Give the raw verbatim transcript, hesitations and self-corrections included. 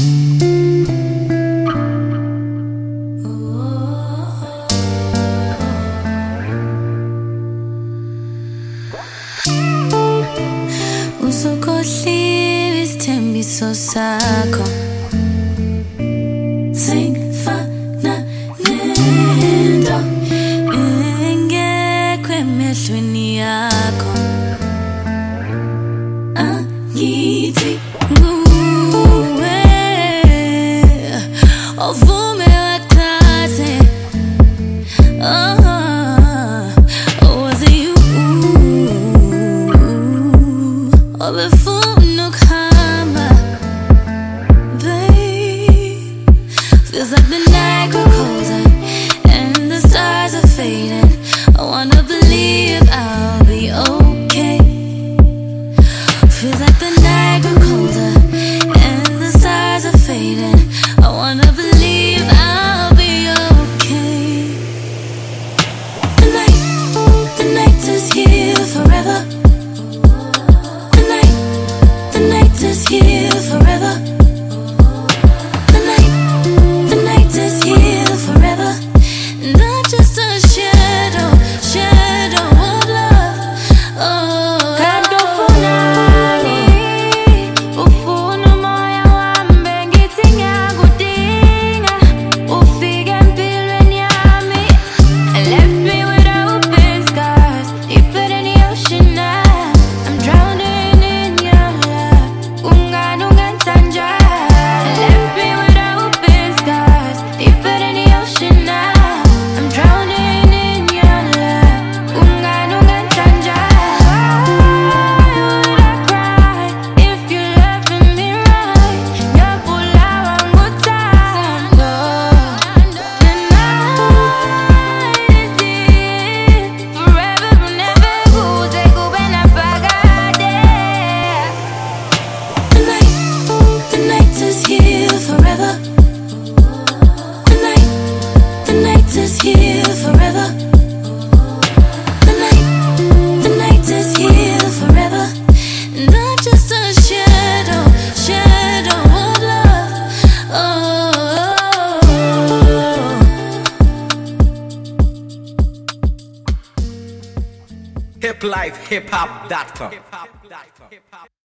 Usukhohliwe isithembiso sakho, singifana nento engekho emehlweni yakho. Angithi nguwe ovume waqhathe, oh, was it you obefuna ukuhamba, babe? Feels like the night grew colder and the stars are fading. I wanna believe I'll be okay. Feels like the night grew colder and the stars are fading. I wanna believe I'll be okay. The night, the night is here forever. The night, the night is here forever. The night, the night is here forever. And I'm just a shadow, shadow of love. Oh, kanti ufunani, ufuna umoya wami, ngithi ngiyakudinga, ufike empilweni yami, and left me with open scars, deeper than the ocean now. I'm drowning in your love, kungani ungenza njalo? Left me with open scars, deeper than the ocean now. I'm drowning in your love, kungani ungenza njalo? Why would I cry if you're loving me right? Ngiyabulawa nguthando. The night is here forever, never kuze kube naphakade. the night, the night is here forever. The night, the night is here forever. The night, the night is here forever. And I'm just a shadow, shadow of love. Oh, hip life hip hop dot com